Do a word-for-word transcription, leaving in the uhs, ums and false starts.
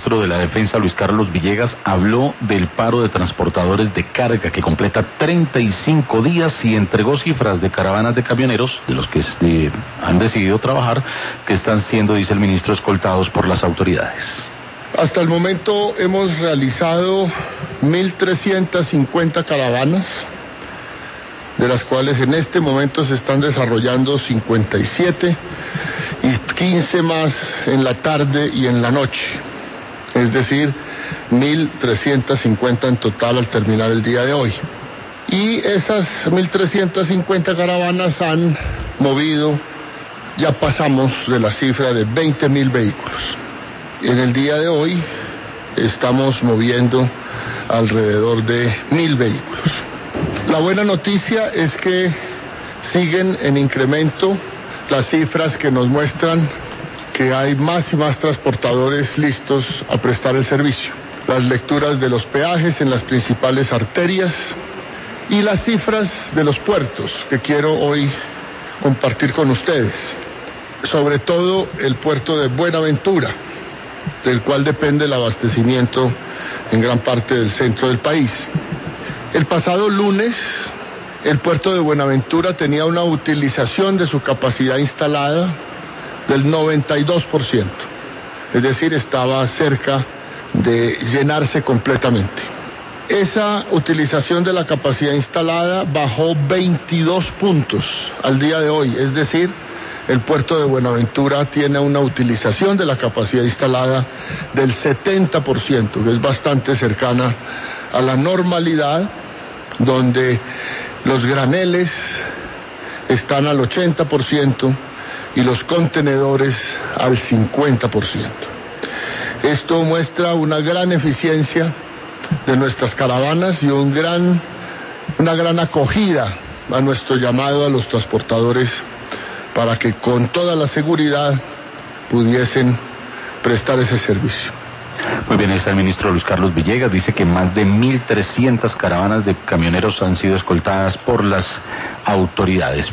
ministro de la Defensa, Luis Carlos Villegas, habló del paro de transportadores de carga que completa treinta y cinco días y entregó cifras de caravanas de camioneros, de los que de, han decidido trabajar, que están siendo, dice el ministro, escoltados por las autoridades. Hasta el momento hemos realizado mil trescientas cincuenta caravanas, de las cuales en este momento se están desarrollando cincuenta y siete y quince más en la tarde y en la noche. Es decir, mil trescientas cincuenta en total al terminar el día de hoy. Y esas mil trescientas cincuenta caravanas han movido, ya pasamos de la cifra de veinte mil vehículos. En el día de hoy estamos moviendo alrededor de mil vehículos. La buena noticia es que siguen en incremento las cifras que nos muestran que hay más y más transportadores listos a prestar el servicio. Las lecturas de los peajes en las principales arterias y las cifras de los puertos que quiero hoy compartir con ustedes. Sobre todo el puerto de Buenaventura, del cual depende el abastecimiento en gran parte del centro del país. El pasado lunes, el puerto de Buenaventura tenía una utilización de su capacidad instalada del noventa y dos por ciento, es decir, estaba cerca de llenarse completamente. Esa utilización de la capacidad instalada bajó veintidós puntos al día de hoy, es decir, el puerto de Buenaventura tiene una utilización de la capacidad instalada del setenta por ciento, que es bastante cercana a la normalidad, donde los graneles están al ochenta por ciento y los contenedores al cincuenta por ciento. Esto muestra una gran eficiencia de nuestras caravanas y un gran, una gran acogida a nuestro llamado a los transportadores para que con toda la seguridad pudiesen prestar ese servicio. Muy bien, ahí está el ministro Luis Carlos Villegas, dice que más de mil trescientas caravanas de camioneros han sido escoltadas por las autoridades.